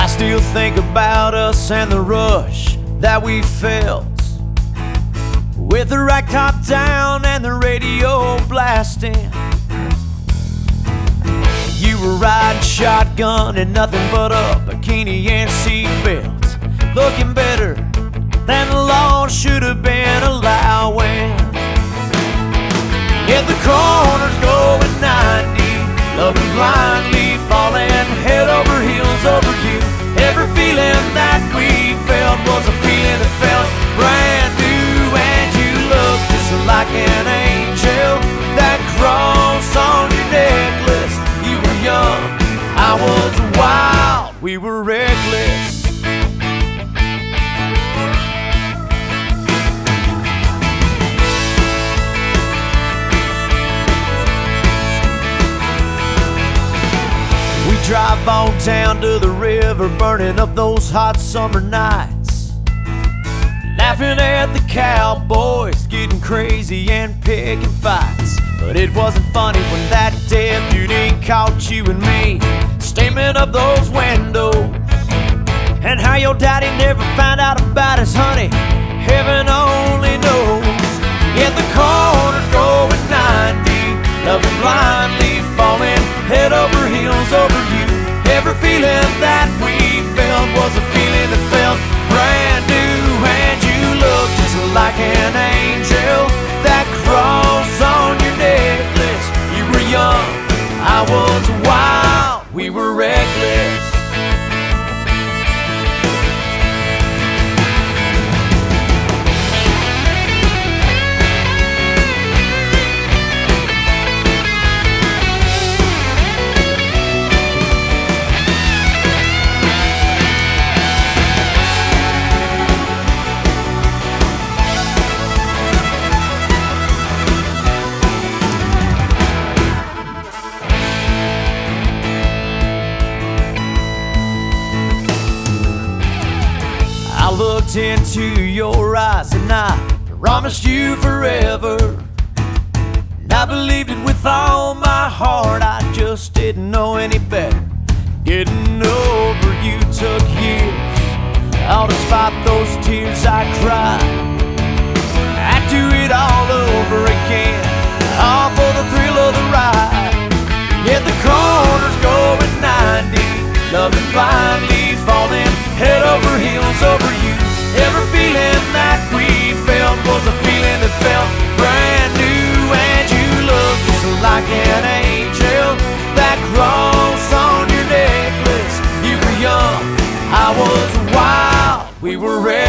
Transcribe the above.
I still think about us and the rush that we felt, with the rack top down and the radio blasting. You were riding shotgun and nothing but a bikini and seatbelts, looking better than the law should have been allowing. Hit the corners going 90, loving blindly, falling head over heels over you. Every feeling that we felt was a feeling that felt brand new, and you looked just like an angel. That cross on your necklace, you were young, I was wild, we were reckless. Drive on down to the river, burning up those hot summer nights, laughing at the cowboys, getting crazy and picking fights. But it wasn't funny when that deputy caught you and me steaming up those windows, and how your daddy never found out about his honey, heaven only knows. In the corners going 90, loving blindly, falling head over heels over you. Every feeling that we felt was a feeling that felt brand new, and you looked just like an angel. That cross on your necklace, you were young, I was wild, we were reckless. I looked into your eyes and I promised you forever, and I believed it with all my heart. I just didn't know any better. Getting over you took years. All despite those tears I cried, I'd do it all over again, all for the thrill of the ride. Hit the corners going 90, loving blindly, falling head over heels over you. Every feeling that we felt was a feeling that felt brand new, and you looked just like an angel. That cross on your necklace, you were young, I was wild, we were ready.